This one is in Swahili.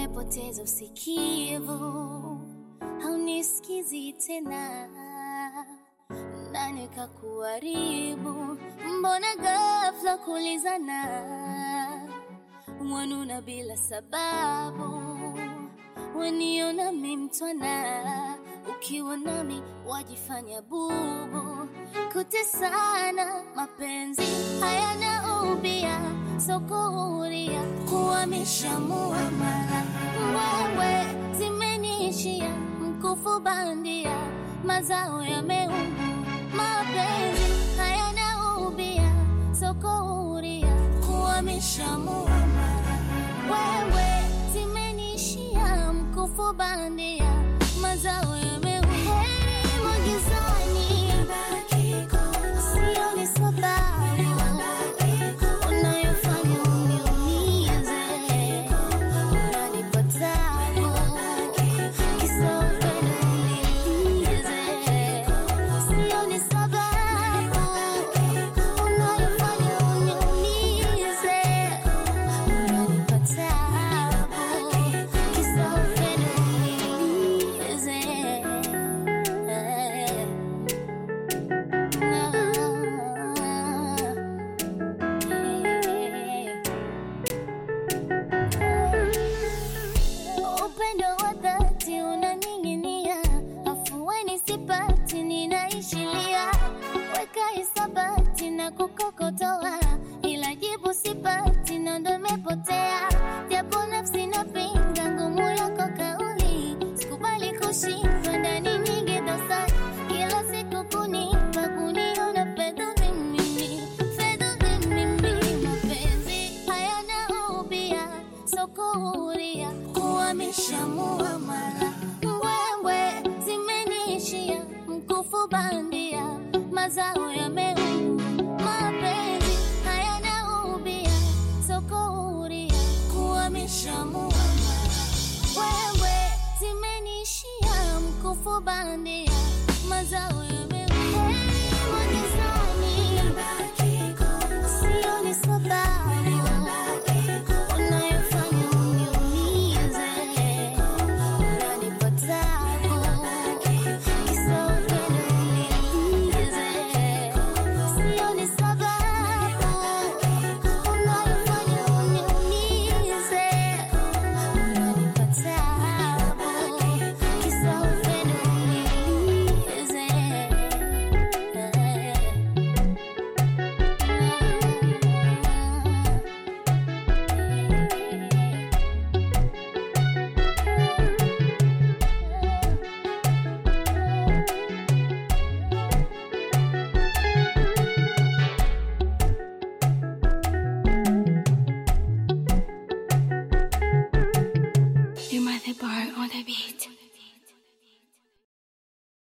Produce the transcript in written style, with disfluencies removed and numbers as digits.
umepoteza usikivu, haunisikizi tena, nani kakuharibu? Mbona ghafla kulizana, wanuna bila sababu, waniona mimtwana, ukiwa nami wajifanya bubu. Kutesana mapenzi hayana ubia, sokuhuria kuhamisha muamala. Wewe zimeniishia mkufu bandia, mazao yameumu. Mapenzi hayana ubia, sokuhuria kuhamisha muamala. Wewe zimeniishia mkufu bandia, mazao yameumu. Heri magizani, sioni sababu unayofanya uniumize, unanipa tabu, kisa upendo unilize. Sioni sababu unayofanya uniumize, unanipa tabu, kisa upendo unilize. Upendo wa dhati unaning'inia, afueni sipati, ninaishilia. Weka hisabati na kukokotoa, ila jibu sipati, na ndo nimepotea. Japo nafsi napinga ngumu yako kauli, sikubali kushindwa, ndani nyingi dosari. Kila siku kunipa, kuniona fedha mimi, fedha mimi. Mapenzi hayana ubia, sokuhuria kuhamisha muamala. Wewe zimeniishia mkufu bandia, mazao yameumu. Mapenzi hayana ubia, sokuhuria kuhamisha muamala. Wewe zimeniishia mkufu bandia, mazao yameumu. Heri magizani, sioni sababu unayofanya uniumize, unanipa tabu, kisa upendo unilize. Sioni sababu unayofanya uniumize, unanipa tabu, kisa upendo unilize. You might the bar on the beat.